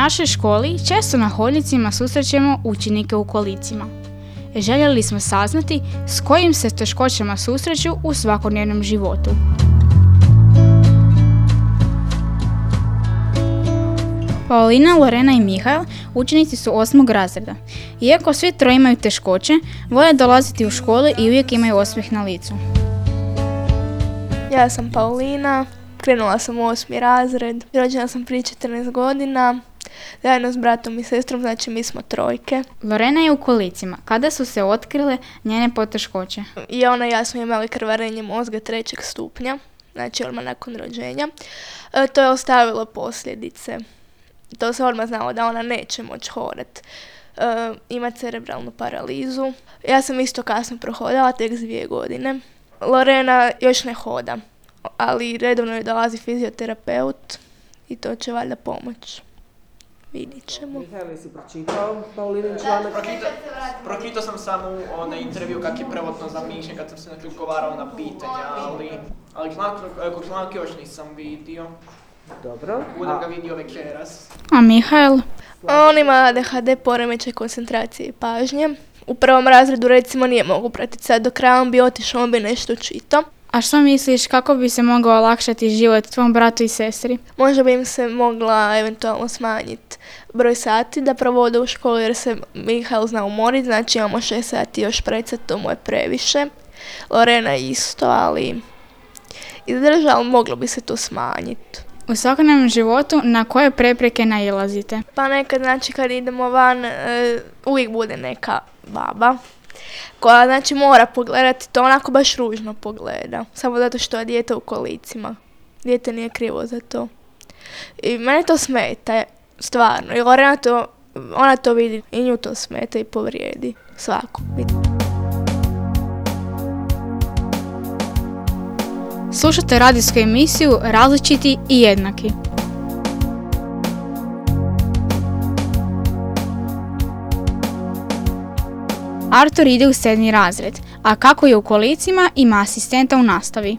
našoj školi često na hodnicima susrećemo učenike u kolicima. Željeli smo saznati s kojim se teškoćama susreću u svakodnevnom životu. Paulina, Lorena i Mihael učenici su 8. razreda. Iako svi troje imaju teškoće, vole dolaziti u školu i uvijek imaju osmijeh na licu. Ja sam Paulina, krenula sam u 8. razred, rođena sam prije 14 godina, zajedno s bratom i sestrom, znači mi smo trojke. Lorena je u kolicima. Kada su se otkrile njene poteškoće? I ona i ja smo imali krvarenje mozga 3. stupnja, znači odmah nakon rođenja. To je ostavilo posljedice. To se odmah znalo da ona neće moći hodati. Ima cerebralnu paralizu. Ja sam isto kasno prohodala, tek s 2 godine. Lorena još ne hoda, ali redovno je dolazi fizioterapeut i to će valjda pomoći. Vidit ćemo. Mihael, jesi pročitao Paulinin članak? Pročitao sam samo onaj intervju kak je prvotno zamišljen kad sam se odgovarao na pitanja, ali članak još nisam vidio. Dobro. Budem ga vidio večeras. A Mihael? On ima ADHD, poremećaj koncentracije i pažnje. U 1. razredu recimo nije mogu pratiti sad do kraja, on bi otišao, on bi nešto čitao. A što misliš, kako bi se mogao olakšati život tvom bratu i sestri? Možda bi im se mogla eventualno smanjiti broj sati da provode u školu jer se Mihael zna umoriti, znači imamo 6 sati još predsad, to mu je previše. Lorena isto, ali izdrža, ali moglo bi se to smanjiti. U svakodnevnom životu na koje prepreke nailazite? Pa nekad, znači kad idemo van, uvijek bude neka baba koja znači mora pogledati, to onako baš ružno pogleda, samo zato što je dijete u kolicima. Dijete nije krivo za to. I mene to smeta, stvarno. I Lorena ona to vidi i nju to smeta i povrijedi svakog. Slušate radijsku emisiju Različiti i jednaki. Artur ide u 7. razred, a kako je u kolicima ima asistenta u nastavi.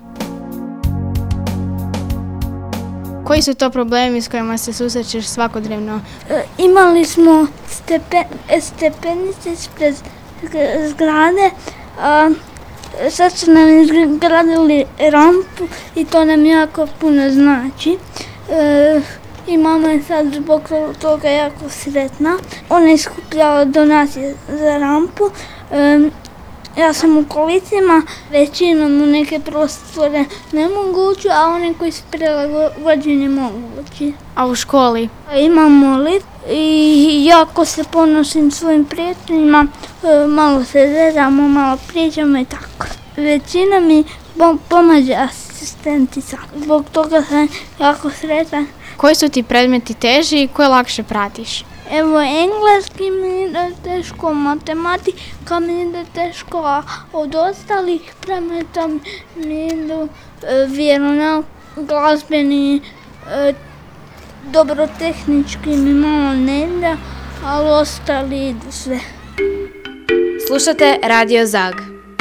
Koji su to problemi s kojima se susrećeš svakodnevno? Imali smo stepenice ispred zgrade, sad su nam izgradili rampu i to nam jako puno znači. I mama je sad zbog toga jako sretna. Ona je skupljala donacije za rampu. Ja sam u kolicima, većinom u neke prostore ne mogu ući, a one koji su prilagođeni mogu ući. A u školi? Imamo lift i jako se ponosim svojim prijateljima, malo se zezamo, malo pričamo i tako. Većina mi pomaže asistentica, zbog toga sam jako sretan. Koji su ti predmeti teži i koje lakše pratiš? Evo, engleski mi ide teško, matematika mi ide teško, a od ostalih predmeta mi idu vjeronauk, glazbeni, dobro tehnički mi malo ne ide, ali ostali idu sve. Slušate Radio Zag.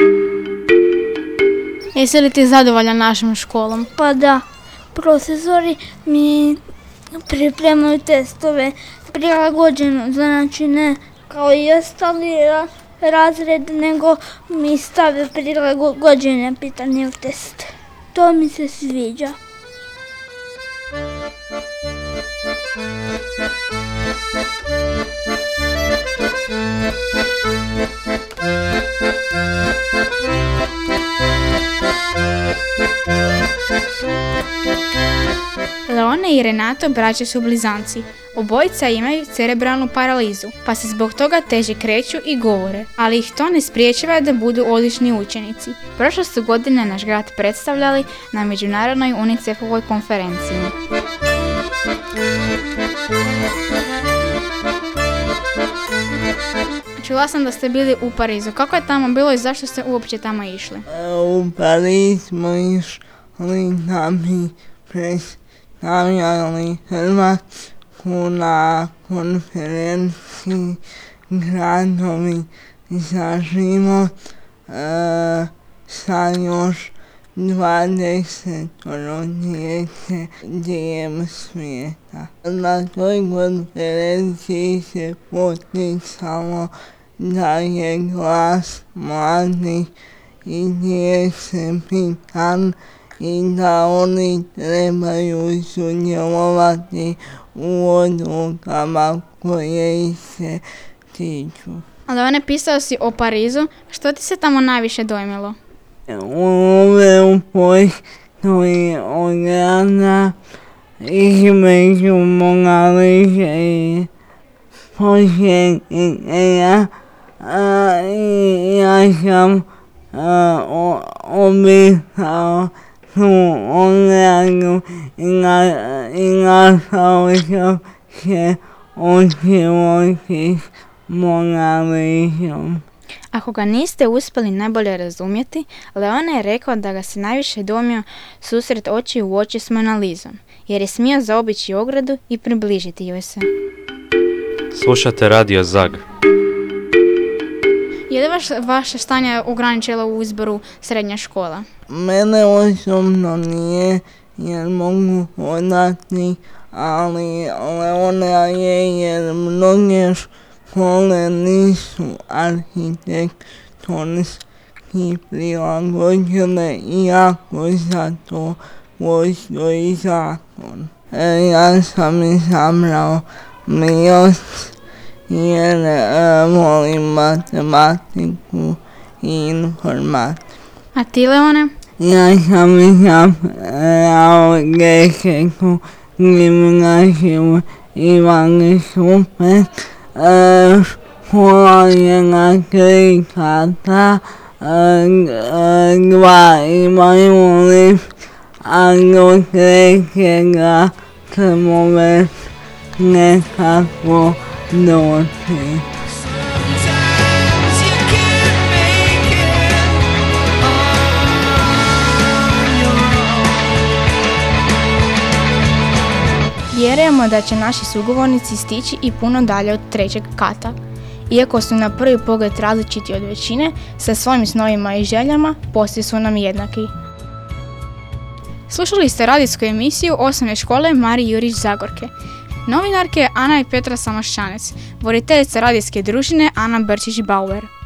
Jesi li ti zadovoljan našom školom? Pa da, profesori mi pripremaju testove prilagođeno, znači ne kao i ostali razred, nego mi stave prilagođene pitanje u test. To mi se sviđa. Leona i Renato braće su blizanci. Obojica imaju cerebralnu paralizu, pa se zbog toga teže kreću i govore, ali ih to ne spriječava da budu odlični učenici. Prošle su godine naš grad predstavljali na međunarodnoj UNICEF-ovoj konferenciji. Čula sam da ste bili u Parizu. Kako je tamo bilo i zašto ste uopće tamo išli? U Pariz smo išli da bi predstavljali Hrvatsku na konferenciji Gradovi za život sa još 20 djece diljem svijeta. Na toj konferenciji se poticalo da je glas mladih i djece bitan i da oni trebaju sudjelovati u odlukama koje ih se tiču. Ali on je pisao si o Parizu, što ti se tamo najviše dojmilo? Ove postoji ograda između Monalize i posjetitelja. Ja sam opisao tu ogradu i našao sam se očivoti s Monalizom. Ako ga niste uspjeli najbolje razumjeti, Leone je rekao da ga se najviše dojmio susret oči u oči s Monalizom, jer je smio zaobići ogradu i približiti joj se. Slušate Radio Zag. Je li vaše stanje ograničilo u izboru srednja škola? Mene osobno nije, jer mogu hodati, ali Leona je, jer mnoge škole nisu arhitektonski prilagođene, iako za to postoji zakon. Ja sam izabrao MIOS jer volim matematiku i informatiku. A ti, Leone? Ja sam izabrao Geseku gimnaziju Ivan Šupe. Škola je na 3 kata, 2 imaju lift, a do 3. ćemo već nekako doći. Vjerujemo da će naši sugovornici stići i puno dalje od 3. kata. Iako su na prvi pogled različiti od većine, sa svojim snovima i željama poslije su nam jednaki. Slušali ste radijsku emisiju osnovne škole Marije Jurić Zagorke. Novinarke Ana i Petra Samošćanec, voditeljica radijske družine Ana Brčić-Bauer.